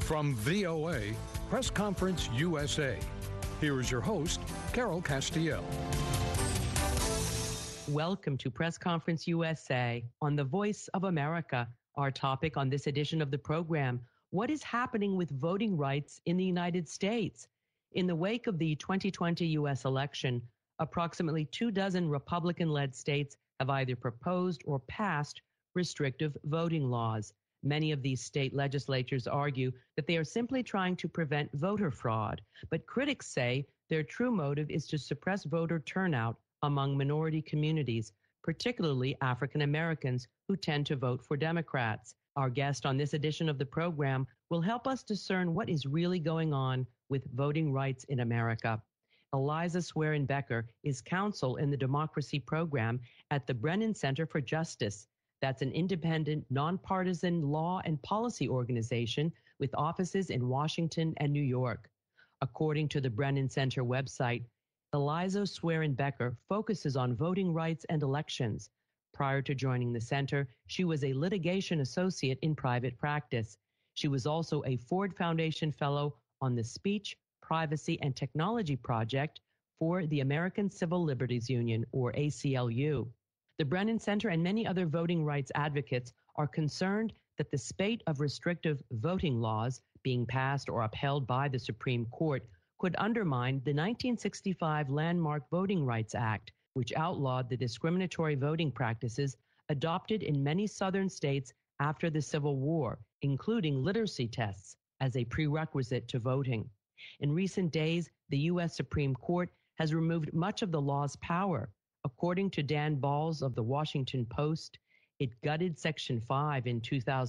From VOA, Press Conference USA. Here is your host, Carol Castiel. Welcome to Press Conference USA on the Voice of America. Our topic on this edition of the program, what is happening with voting rights in the United States? In the wake of the 2020 U.S. election, approximately 24 Republican-led states have either proposed or passed restrictive voting laws. Many of these state legislatures argue that they are simply trying to prevent voter fraud, but critics say their true motive is to suppress voter turnout among minority communities, particularly African Americans who tend to vote for Democrats. Our guest on this edition of the program will help us discern what is really going on with voting rights in America. Eliza Swearin Becker is counsel in the Democracy Program at the Brennan Center for Justice. That's an independent, nonpartisan law and policy organization with offices in Washington and New York. According to the Brennan Center website, Eliza Swearin Becker focuses on voting rights and elections. Prior to joining the center, she was a litigation associate in private practice. She was also a Ford Foundation Fellow on the Speech, Privacy, and Technology Project for the American Civil Liberties Union, or ACLU. The Brennan Center and many other voting rights advocates are concerned that the spate of restrictive voting laws being passed or upheld by the Supreme Court could undermine the 1965 Landmark Voting Rights Act, which outlawed the discriminatory voting practices adopted in many southern states after the Civil War, including literacy tests as a prerequisite to voting. In recent days, the U.S. Supreme Court has removed much of the law's power. According to Dan Balls of the Washington Post, it gutted Section 5 in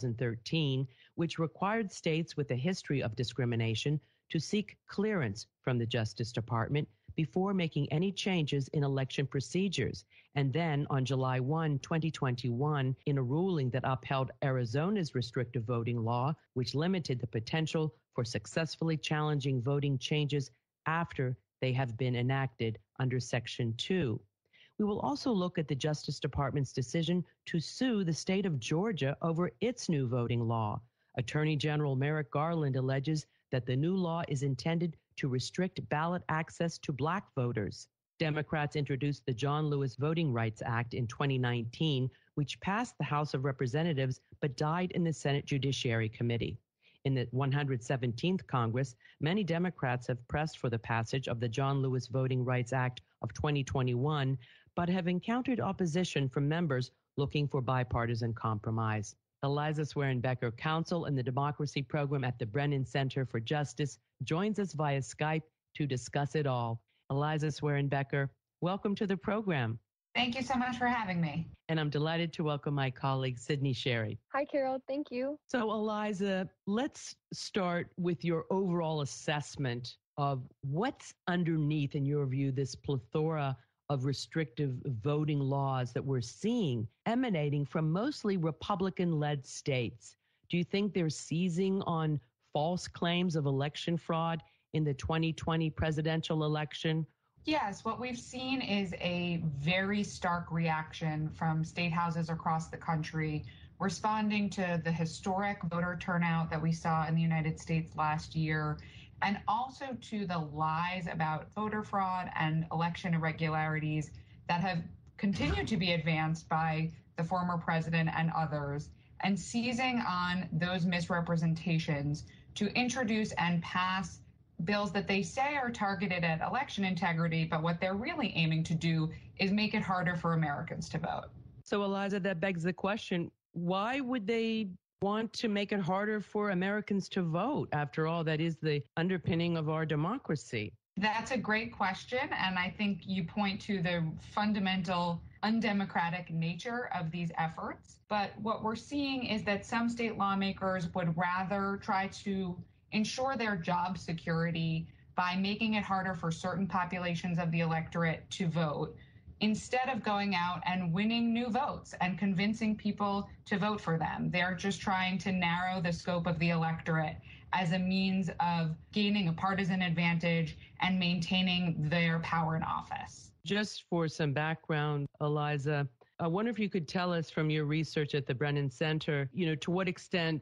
2013, which required states with a history of discrimination to seek clearance from the Justice Department before making any changes in election procedures. And then on July 1, 2021, in a ruling that upheld Arizona's restrictive voting law, which limited the potential for successfully challenging voting changes after they have been enacted under Section 2. We will also look at the Justice Department's decision to sue the state of Georgia over its new voting law. Attorney General Merrick Garland alleges that the new law is intended to restrict ballot access to Black voters. Democrats introduced the John Lewis Voting Rights Act in 2019, which passed the House of Representatives but died in the Senate Judiciary Committee. In the 117th Congress, many Democrats have pressed for the passage of the John Lewis Voting Rights Act of 2021, but have encountered opposition from members looking for bipartisan compromise. Eliza Swearin Becker, counsel in the Democracy Program at the Brennan Center for Justice, joins us via Skype to discuss it all. Eliza Swearin Becker, welcome to the program. Thank you so much for having me. And I'm delighted to welcome my colleague, Sydney Sherry. Hi, Carol. Thank you. So, Eliza, let's start with your overall assessment of what's underneath, in your view, this plethora of restrictive voting laws that we're seeing emanating from mostly Republican-led states. Do you think they're seizing on false claims of election fraud in the 2020 presidential election? Yes, what we've seen is a very stark reaction from state houses across the country responding to the historic voter turnout that we saw in the United States last year, and also to the lies about voter fraud and election irregularities that have continued to be advanced by the former president and others, and seizing on those misrepresentations to introduce and pass bills that they say are targeted at election integrity, but what they're really aiming to do is make it harder for Americans to vote. So, Eliza, that begs the question, why would they want to make it harder for Americans to vote? After all, that is the underpinning of our democracy. That's a great question, and I think you point to the fundamental undemocratic nature of these efforts. But what we're seeing is that some state lawmakers would rather try to ensure their job security by making it harder for certain populations of the electorate to vote, instead of going out and winning new votes and convincing people to vote for them. They're just trying to narrow the scope of the electorate as a means of gaining a partisan advantage and maintaining their power in office. Just for some background, Eliza, I wonder if you could tell us from your research at the Brennan Center, to what extent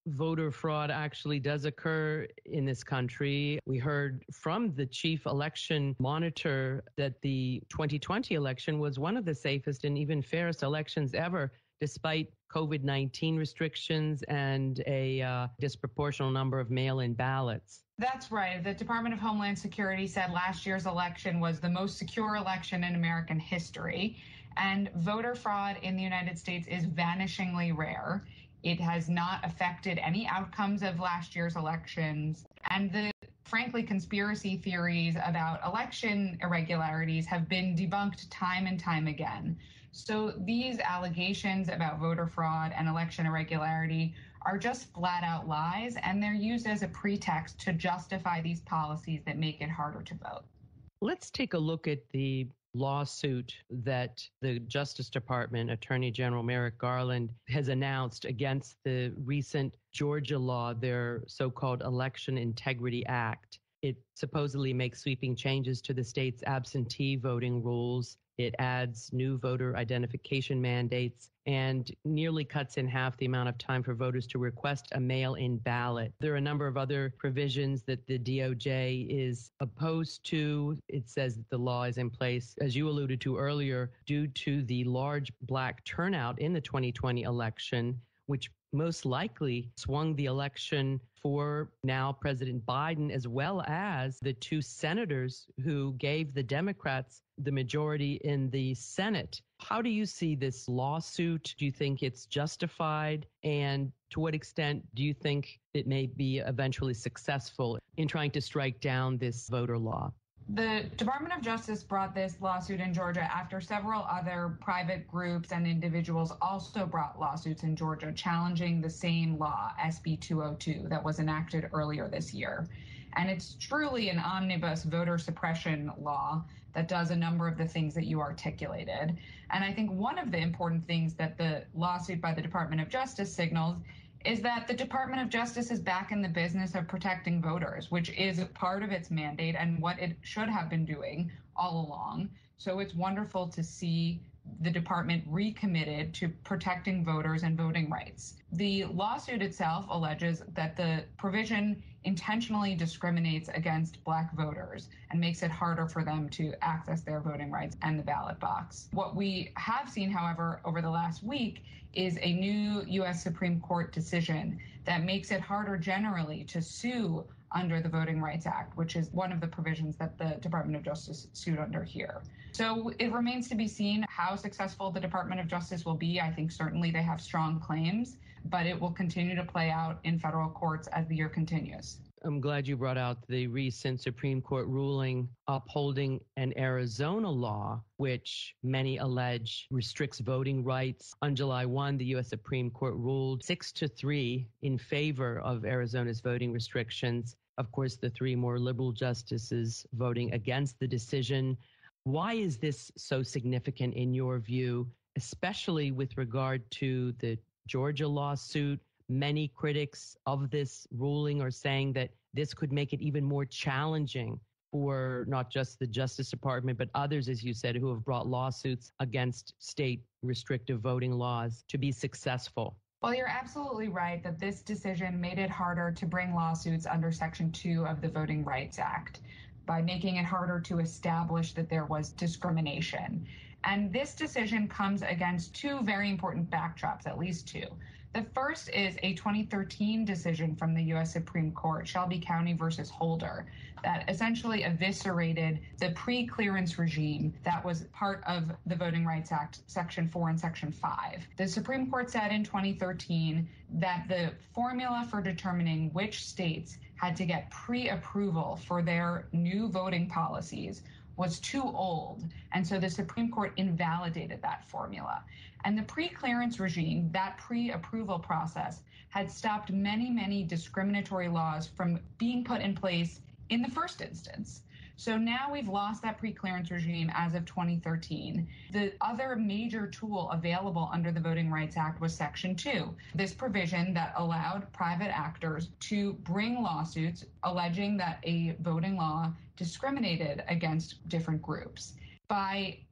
voter fraud actually does occur in this country. We heard from the chief election monitor that the 2020 election was one of the safest and even fairest elections ever, despite COVID-19 restrictions and a disproportional number of mail-in ballots. That's right. The Department of Homeland Security said last year's election was the most secure election in American history. And voter fraud in the United States is vanishingly rare. It has not affected any outcomes of last year's elections. And the, frankly, conspiracy theories about election irregularities have been debunked time and time again. So these allegations about voter fraud and election irregularity are just flat out lies, and they're used as a pretext to justify these policies that make it harder to vote. Let's take a look at the lawsuit that the Justice Department Attorney General Merrick Garland has announced against the recent Georgia law, their so-called Election Integrity Act. It supposedly makes sweeping changes to the state's absentee voting rules. It adds new voter identification mandates and nearly cuts in half the amount of time for voters to request a mail-in ballot. There are a number of other provisions that the DOJ is opposed to. It says that the law is in place, as you alluded to earlier, due to the large Black turnout in the 2020 election, which most likely swung the election for now President Biden, as well as the two senators who gave the Democrats the majority in the Senate. How do you see this lawsuit? Do you think it's justified? And to what extent do you think it may be eventually successful in trying to strike down this voter law? The Department of Justice brought this lawsuit in Georgia after several other private groups and individuals also brought lawsuits in Georgia challenging the same law, SB 202, that was enacted earlier this year. And it's truly an omnibus voter suppression law that does a number of the things that you articulated. And I think one of the important things that the lawsuit by the Department of Justice signals is that the Department of Justice is back in the business of protecting voters, which is part of its mandate and what it should have been doing all along. So it's wonderful to see the department recommitted to protecting voters and voting rights. The lawsuit itself alleges that the provision intentionally discriminates against Black voters and makes it harder for them to access their voting rights and the ballot box. What we have seen, however, over the last week is a new U.S. Supreme Court decision that makes it harder generally to sue under the Voting Rights Act, which is one of the provisions that the Department of Justice sued under here. So it remains to be seen how successful the Department of Justice will be. I think certainly they have strong claims, but it will continue to play out in federal courts as the year continues. I'm glad you brought out the recent Supreme Court ruling upholding an Arizona law, which many allege restricts voting rights. On July 1, the U.S. Supreme Court ruled 6-3 in favor of Arizona's voting restrictions. Of course, the three more liberal justices voting against the decision. Why is this so significant in your view, especially with regard to the Georgia lawsuit? Many critics of this ruling are saying that this could make it even more challenging for not just the Justice Department, but others, as you said, who have brought lawsuits against state restrictive voting laws to be successful. Well, you're absolutely right that this decision made it harder to bring lawsuits under Section 2 of the Voting Rights Act by making it harder to establish that there was discrimination. And this decision comes against two very important backdrops, at least two. The first is a 2013 decision from the U.S. Supreme Court, Shelby County versus Holder, that essentially eviscerated the pre-clearance regime that was part of the Voting Rights Act, Section 4 and Section 5. The Supreme Court said in 2013 that the formula for determining which states had to get pre-approval for their new voting policies was too old, and so the Supreme Court invalidated that formula. And the pre-clearance regime, that pre-approval process, had stopped many, many discriminatory laws from being put in place in the first instance. So now we've lost that pre-clearance regime as of 2013. The other major tool available under the Voting Rights Act was Section 2, this provision that allowed private actors to bring lawsuits alleging that a voting law discriminated against different groups. By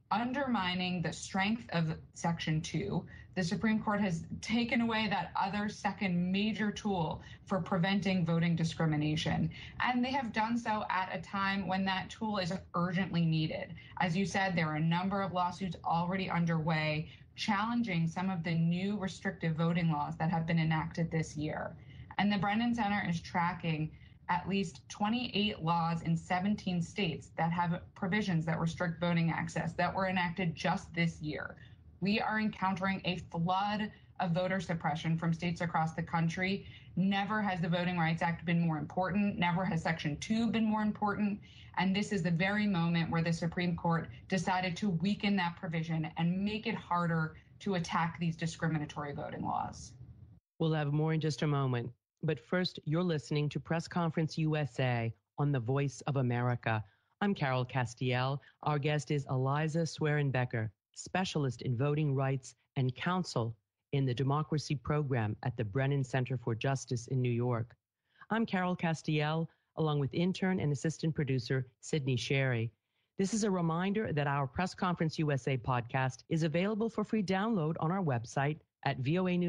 undermining the strength of Section 2. The Supreme Court has taken away that other second major tool for preventing voting discrimination. And they have done so at a time when that tool is urgently needed. As you said, there are a number of lawsuits already underway challenging some of the new restrictive voting laws that have been enacted this year. And the Brennan Center is tracking at least 28 laws in 17 states that have provisions that restrict voting access that were enacted just this year. We are encountering a flood of voter suppression from states across the country. Never has the Voting Rights Act been more important. Never has Section 2 been more important. And this is the very moment where the Supreme Court decided to weaken that provision and make it harder to attack these discriminatory voting laws. We'll have more in just a moment. But first, you're listening to Press Conference USA on the Voice of America. I'm Carol Castiel. Our guest is Eliza Swerin-Becker, specialist in voting rights and counsel in the democracy program at the Brennan Center for Justice in New York. I'm Carol Castiel, along with intern and assistant producer Sydney Sherry. This is a reminder that our Press Conference USA podcast is available for free download on our website at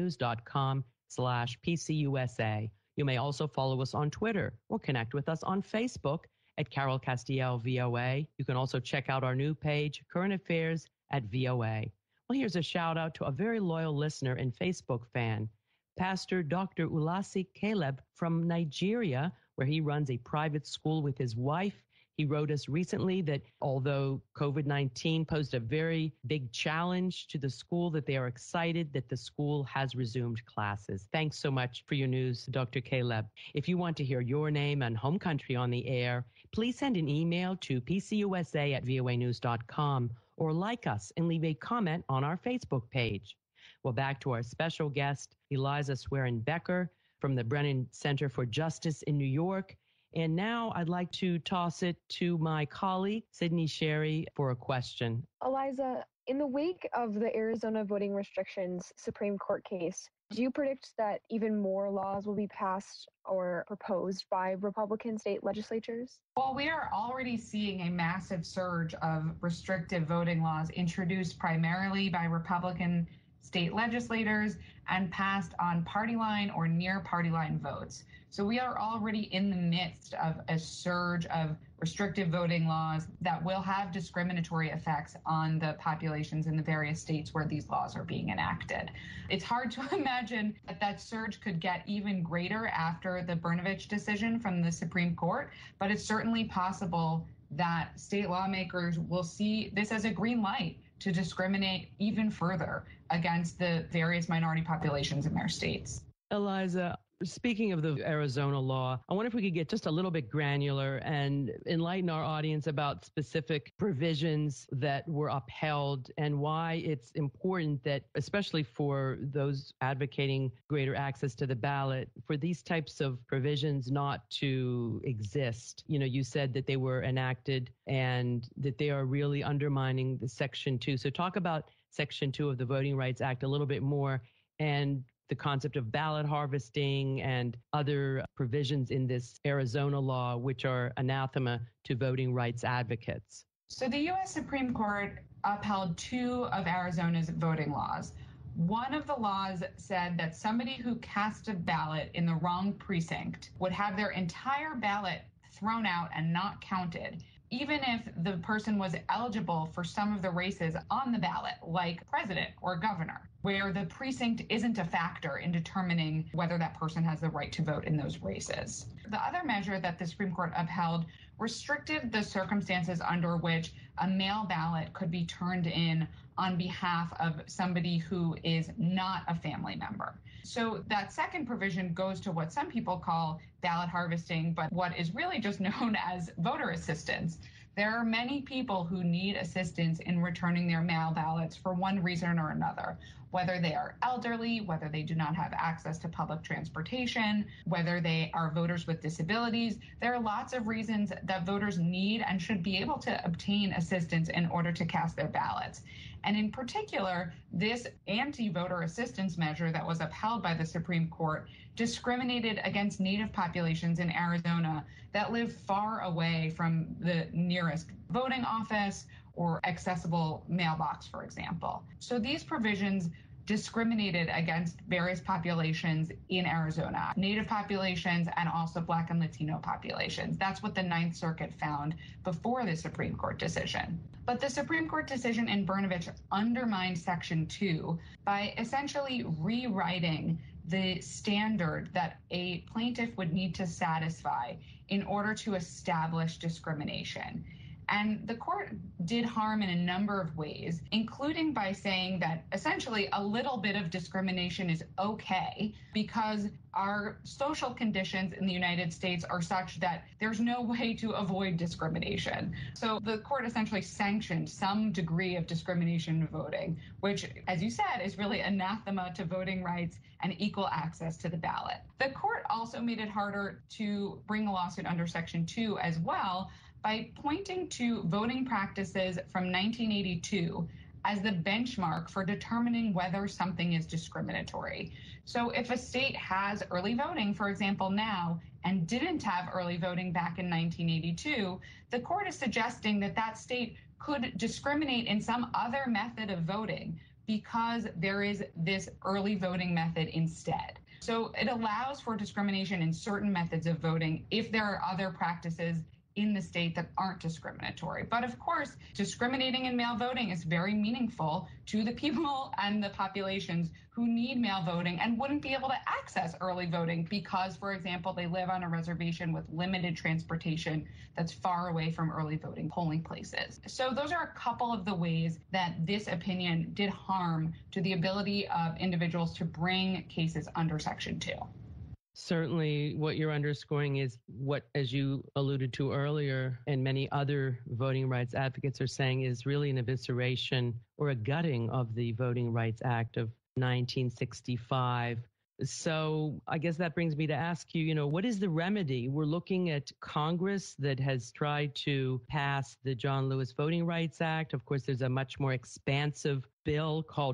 voanews.com/PCUSA. You may also follow us on Twitter or connect with us on Facebook at Carol Castiel VOA. You can also check out our new page, Current Affairs at VOA. Well, here's a shout out to a very loyal listener and Facebook fan, Pastor Dr. Ulasi Caleb from Nigeria, where he runs a private school with his wife. He wrote us recently that although COVID-19 posed a very big challenge to the school, that they are excited that the school has resumed classes. Thanks so much for your news, Dr. Caleb. If you want to hear your name and home country on the air, please send an email to pcusa@voanews.com or like us and leave a comment on our Facebook page. Well, back to our special guest, Eliza Swerin-Becker from the Brennan Center for Justice in New York. And now I'd like to toss it to my colleague, Sydney Sherry, for a question. Eliza, in the wake of the Arizona voting restrictions Supreme Court case, do you predict that even more laws will be passed or proposed by Republican state legislatures? Well, we are already seeing a massive surge of restrictive voting laws introduced primarily by Republican state legislators and passed on party line or near party line votes. So we are already in the midst of a surge of restrictive voting laws that will have discriminatory effects on the populations in the various states where these laws are being enacted. It's hard to imagine that that surge could get even greater after the Brnovich decision from the Supreme Court, but it's certainly possible that state lawmakers will see this as a green light to discriminate even further against the various minority populations in their states. Eliza, speaking of the Arizona law, I wonder if we could get just a little bit granular and enlighten our audience about specific provisions that were upheld and why it's important that, especially for those advocating greater access to the ballot, for these types of provisions not to exist. You know, you said that they were enacted and that they are really undermining the Section 2. So talk about Section 2 of the Voting Rights Act a little bit more, and the concept of ballot harvesting and other provisions in this Arizona law, which are anathema to voting rights advocates. So the U.S. Supreme Court upheld two of Arizona's voting laws. One of the laws said that somebody who cast a ballot in the wrong precinct would have their entire ballot thrown out and not counted, even if the person was eligible for some of the races on the ballot, like president or governor, where the precinct isn't a factor in determining whether that person has the right to vote in those races. The other measure that the Supreme Court upheld restricted the circumstances under which a mail ballot could be turned in on behalf of somebody who is not a family member. So that second provision goes to what some people call ballot harvesting, but what is really just known as voter assistance. There are many people who need assistance in returning their mail ballots for one reason or another, whether they are elderly, whether they do not have access to public transportation, whether they are voters with disabilities. There are lots of reasons that voters need and should be able to obtain assistance in order to cast their ballots. And in particular, this anti-voter assistance measure that was upheld by the Supreme Court discriminated against Native populations in Arizona that live far away from the nearest voting office or accessible mailbox, for example. So these provisions discriminated against various populations in Arizona, Native populations and also Black and Latino populations. That's what the Ninth Circuit found before the Supreme Court decision. But the Supreme Court decision in Brnovich undermined Section 2 by essentially rewriting the standard that a plaintiff would need to satisfy in order to establish discrimination. And the court did harm in a number of ways, including by saying that essentially a little bit of discrimination is okay because our social conditions in the United States are such that there's no way to avoid discrimination. So the court essentially sanctioned some degree of discrimination in voting, which, as you said, is really anathema to voting rights and equal access to the ballot. The court also made it harder to bring a lawsuit under Section 2 as well, by pointing to voting practices from 1982 as the benchmark for determining whether something is discriminatory. So if a state has early voting, for example, now, and didn't have early voting back in 1982, the court is suggesting that that state could discriminate in some other method of voting because there is this early voting method instead. So it allows for discrimination in certain methods of voting if there are other practices in the state that aren't discriminatory. But of course, discriminating in mail voting is very meaningful to the people and the populations who need mail voting and wouldn't be able to access early voting because, for example, they live on a reservation with limited transportation that's far away from early voting polling places. So those are a couple of the ways that this opinion did harm to the ability of individuals to bring cases under Section 2. Certainly, what you're underscoring is what, as you alluded to earlier, and many other voting rights advocates are saying, is really an evisceration or a gutting of the Voting Rights Act of 1965. So I guess that brings me to ask you, what is the remedy? We're looking at Congress that has tried to pass the John Lewis Voting Rights Act. Of course, there's a much more expansive bill called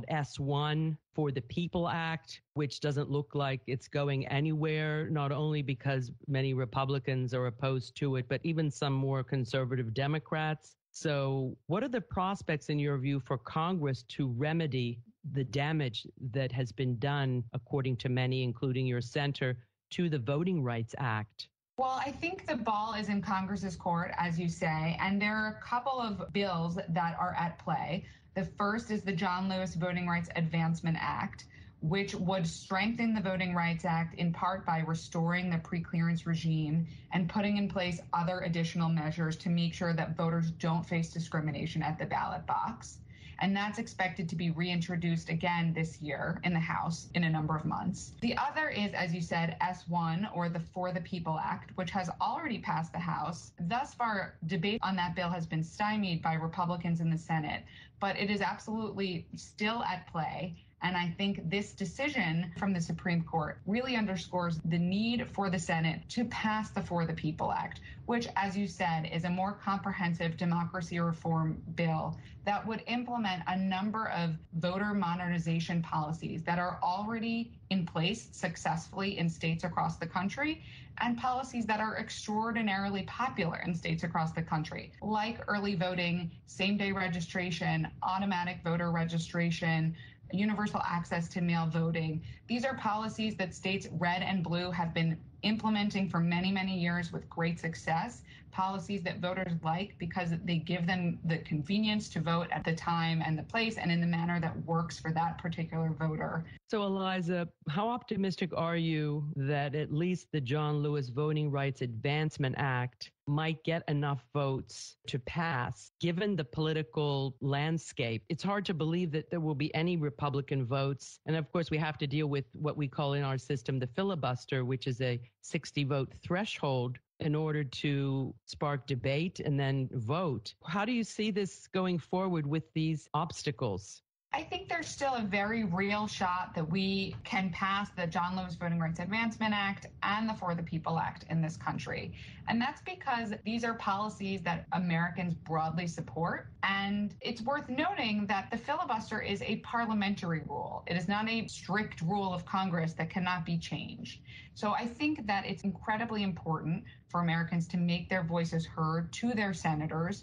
S1 for the People Act, which doesn't look like it's going anywhere, not only because many Republicans are opposed to it, but even some more conservative Democrats. So what are the prospects, in your view, for Congress to remedy the damage that has been done, according to many, including your center, to the Voting Rights Act? Well, I think the ball is in Congress's court, as you say, and there are a couple of bills that are at play. The first is the John Lewis Voting Rights Advancement Act, which would strengthen the Voting Rights Act in part by restoring the preclearance regime and putting in place other additional measures to make sure that voters don't face discrimination at the ballot box. And that's expected to be reintroduced again this year in the House in a number of months. The other is, as you said, S1, or the For the People Act, which has already passed the House. Thus far, debate on that bill has been stymied by Republicans in the Senate, but it is absolutely still at play. And I think this decision from the Supreme Court really underscores the need for the Senate to pass the For the People Act, which, as you said, is a more comprehensive democracy reform bill that would implement a number of voter modernization policies that are already in place successfully in states across the country, and policies that are extraordinarily popular in states across the country, like early voting, same-day registration, automatic voter registration, universal access to mail voting. These are policies that states red and blue have been implementing for many, many years with great success, policies that voters like because they give them the convenience to vote at the time and the place and in the manner that works for that particular voter. So, Eliza, how optimistic are you that at least the John Lewis Voting Rights Advancement Act might get enough votes to pass, given the political landscape? It's hard to believe that there will be any Republican votes. And of course, we have to deal with what we call in our system the filibuster, which is a 60-vote threshold in order to spark debate and then vote. How do you see this going forward with these obstacles? I think there's still a very real shot that we can pass the John Lewis Voting Rights Advancement Act and the For the People Act in this country. And that's because these are policies that Americans broadly support. And it's worth noting that the filibuster is a parliamentary rule. It is not a strict rule of Congress that cannot be changed. So I think that it's incredibly important for Americans to make their voices heard to their senators,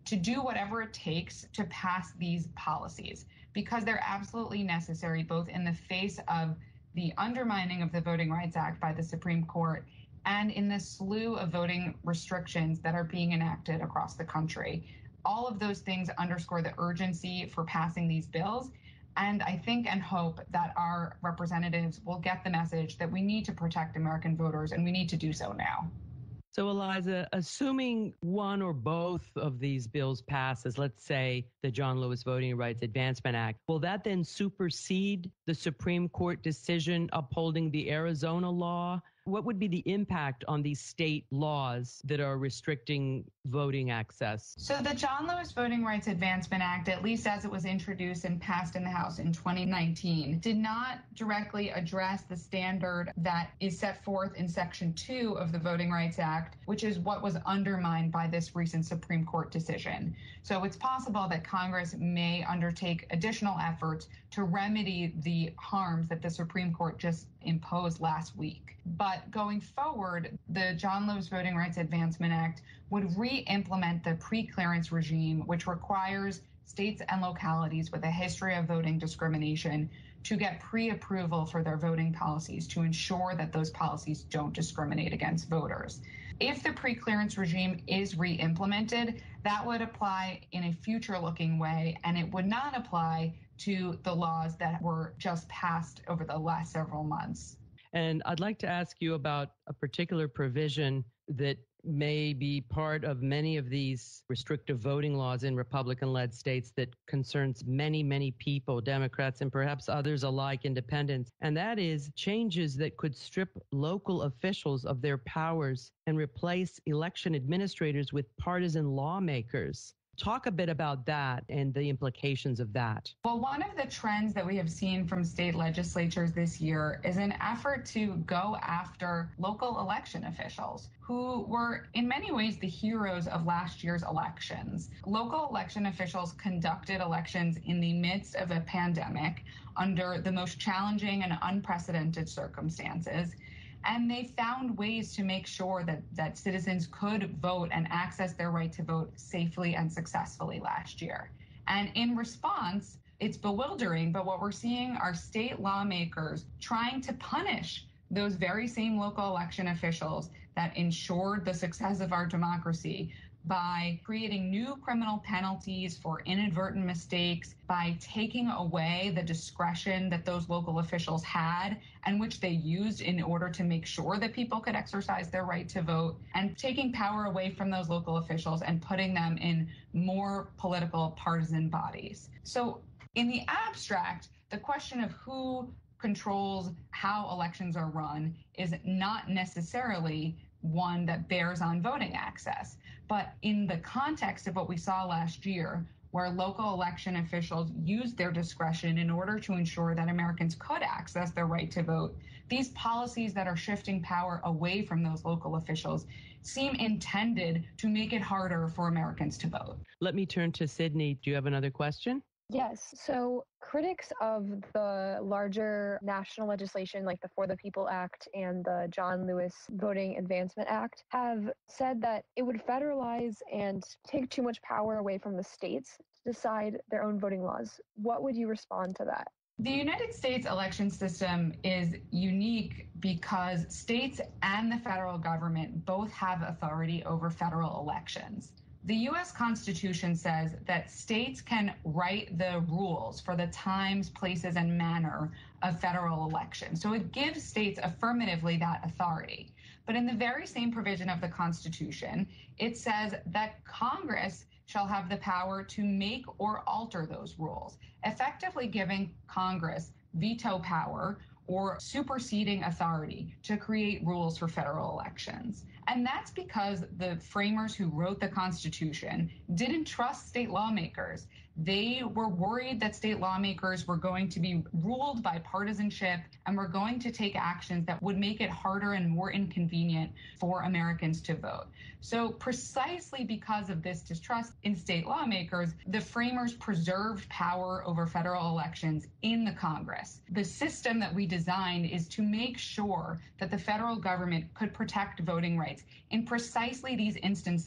to do whatever it takes to pass these policies, because they're absolutely necessary, both in the face of the undermining of the Voting Rights Act by the Supreme Court and in the slew of voting restrictions that are being enacted across the country. All of those things underscore the urgency for passing these bills. And I think and hope that our representatives will get the message that we need to protect American voters, and we need to do so now. So, Eliza, assuming one or both of these bills passes, let's say the John Lewis Voting Rights Advancement Act, will that then supersede the Supreme Court decision upholding the Arizona law? What would be the impact on these state laws that are restricting voting access? So the John Lewis Voting Rights Advancement Act, at least as it was introduced and passed in the House in 2019, did not directly address the standard that is set forth in Section 2 of the Voting Rights Act, which is what was undermined by this recent Supreme Court decision. So it's possible that Congress may undertake additional efforts to remedy the harms that the Supreme Court just imposed last week. But going forward, the John Lewis Voting Rights Advancement Act would re-implement the pre-clearance regime, which requires states and localities with a history of voting discrimination to get pre-approval for their voting policies to ensure that those policies don't discriminate against voters. If the pre-clearance regime is re-implemented, that would apply in a future-looking way, and it would not apply to the laws that were just passed over the last several months. And I'd like to ask you about a particular provision that may be part of many of these restrictive voting laws in Republican-led states that concerns many, many people, Democrats and perhaps others alike, independents. And that is changes that could strip local officials of their powers and replace election administrators with partisan lawmakers. Talk a bit about that and the implications of that. Well, one of the trends that we have seen from state legislatures this year is an effort to go after local election officials who were in many ways the heroes of last year's elections. Local election officials conducted elections in the midst of a pandemic under the most challenging and unprecedented circumstances. And they found ways to make sure that citizens could vote and access their right to vote safely and successfully last year. And in response, it's bewildering, but what we're seeing are state lawmakers trying to punish those very same local election officials that ensured the success of our democracy by creating new criminal penalties for inadvertent mistakes, by taking away the discretion that those local officials had and which they used in order to make sure that people could exercise their right to vote, and taking power away from those local officials and putting them in more political partisan bodies. So in the abstract, the question of who controls how elections are run is not necessarily one that bears on voting access. But in the context of what we saw last year, where local election officials used their discretion in order to ensure that Americans could access their right to vote, these policies that are shifting power away from those local officials seem intended to make it harder for Americans to vote. Let me turn to Sydney. Do you have another question? Yes. So critics of the larger national legislation like the For the People Act and the John Lewis Voting Advancement Act have said that it would federalize and take too much power away from the states to decide their own voting laws. What would you respond to that? The United States election system is unique because states and the federal government both have authority over federal elections. The U.S. Constitution says that states can write the rules for the times, places, and manner of federal elections. So it gives states affirmatively that authority. But in the very same provision of the Constitution, it says that Congress shall have the power to make or alter those rules, effectively giving Congress veto power or superseding authority to create rules for federal elections. And that's because the framers who wrote the Constitution didn't trust state lawmakers. They were worried that state lawmakers were going to be ruled by partisanship and were going to take actions that would make it harder and more inconvenient for Americans to vote. So precisely because of this distrust in state lawmakers, the framers preserved power over federal elections in the Congress. The system that we designed is to make sure that the federal government could protect voting rights in precisely these instances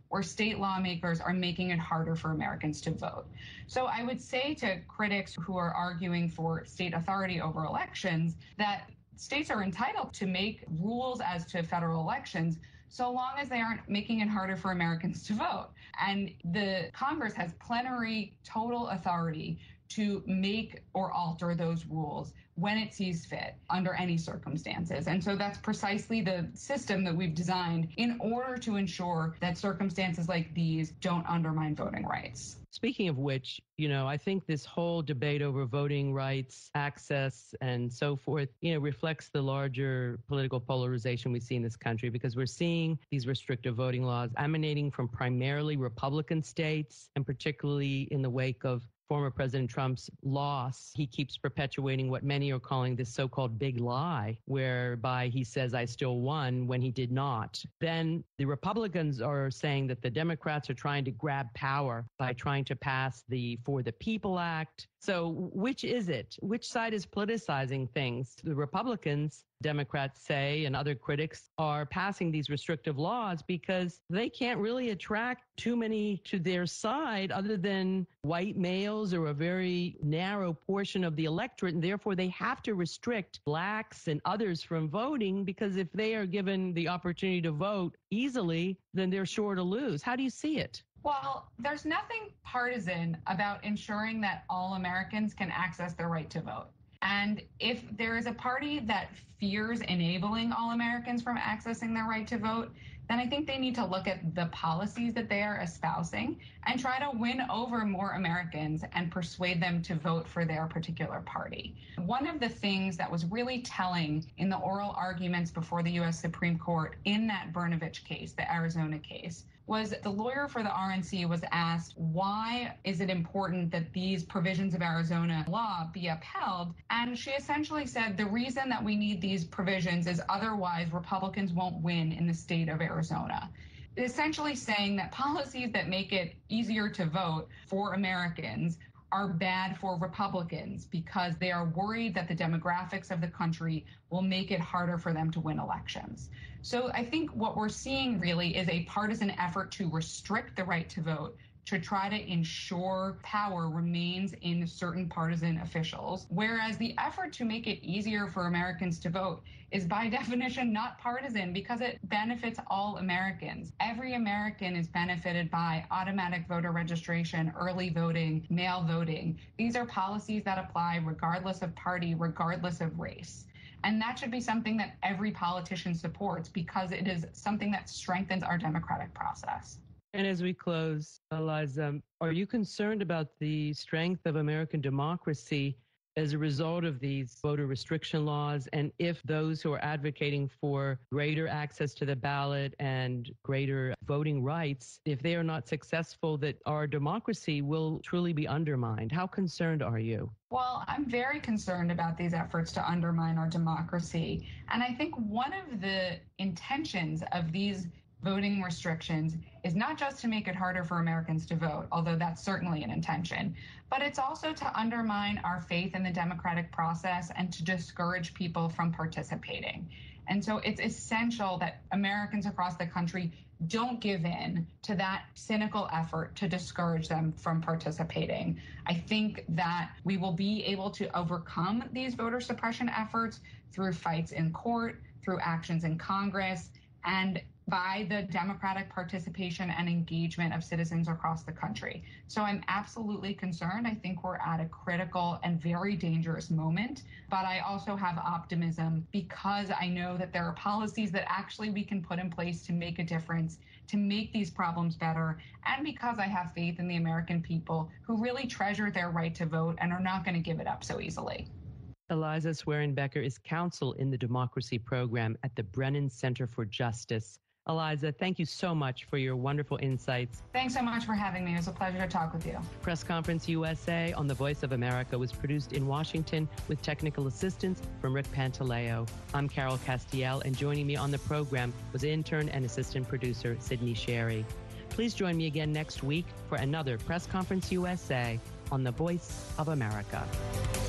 where state lawmakers are making it harder for Americans to vote. So I would say to critics who are arguing for state authority over elections that states are entitled to make rules as to federal elections so long as they aren't making it harder for Americans to vote. And the Congress has plenary total authority to make or alter those rules when it sees fit under any circumstances. And so that's precisely the system that we've designed in order to ensure that circumstances like these don't undermine voting rights. Speaking of which, I think this whole debate over voting rights, access, and so forth, reflects the larger political polarization we see in this country, because we're seeing these restrictive voting laws emanating from primarily Republican states, and particularly in the wake of former President Trump's loss. He keeps perpetuating what many are calling this so-called big lie, whereby he says, I still won, when he did not. Then the Republicans are saying that the Democrats are trying to grab power by trying to pass the For the People Act. So which is it? Which side is politicizing things? The Republicans, Democrats say, and other critics are passing these restrictive laws because they can't really attract too many to their side other than white males or a very narrow portion of the electorate. And therefore, they have to restrict blacks and others from voting, because if they are given the opportunity to vote easily, then they're sure to lose. How do you see it? Well, there's nothing partisan about ensuring that all Americans can access their right to vote. And if there is a party that fears enabling all Americans from accessing their right to vote, then I think they need to look at the policies that they are espousing and try to win over more Americans and persuade them to vote for their particular party. One of the things that was really telling in the oral arguments before the U.S. Supreme Court in that Brnovich case, the Arizona case, was the lawyer for the RNC was asked, why is it important that these provisions of Arizona law be upheld? And she essentially said, the reason that we need these provisions is otherwise Republicans won't win in the state of Arizona. Essentially saying that policies that make it easier to vote for Americans are bad for Republicans because they are worried that the demographics of the country will make it harder for them to win elections. So I think what we're seeing really is a partisan effort to restrict the right to vote, to try to ensure power remains in certain partisan officials, whereas the effort to make it easier for Americans to vote is by definition not partisan because it benefits all Americans. Every American is benefited by automatic voter registration, early voting, mail voting. These are policies that apply regardless of party, regardless of race. And that should be something that every politician supports because it is something that strengthens our democratic process. And as we close, Eliza, are you concerned about the strength of American democracy as a result of these voter restriction laws? And if those who are advocating for greater access to the ballot and greater voting rights, if they are not successful, that our democracy will truly be undermined? How concerned are you? Well, I'm very concerned about these efforts to undermine our democracy. And I think one of the intentions of these voting restrictions is not just to make it harder for Americans to vote, although that's certainly an intention, but it's also to undermine our faith in the democratic process and to discourage people from participating. And so it's essential that Americans across the country don't give in to that cynical effort to discourage them from participating. I think that we will be able to overcome these voter suppression efforts through fights in court, through actions in Congress, and by the democratic participation and engagement of citizens across the country. So I'm absolutely concerned. I think we're at a critical and very dangerous moment, but I also have optimism because I know that there are policies that actually we can put in place to make a difference, to make these problems better, and because I have faith in the American people who really treasure their right to vote and are not going to give it up so easily. Eliza Swearingen-Becker is counsel in the Democracy Program at the Brennan Center for Justice. Eliza, thank you so much for your wonderful insights. Thanks so much for having me. It was a pleasure to talk with you. Press Conference USA on the Voice of America was produced in Washington with technical assistance from Rick Pantaleo. I'm Carol Castiel, and joining me on the program was intern and assistant producer Sydney Sherry. Please join me again next week for another Press Conference USA on the Voice of America.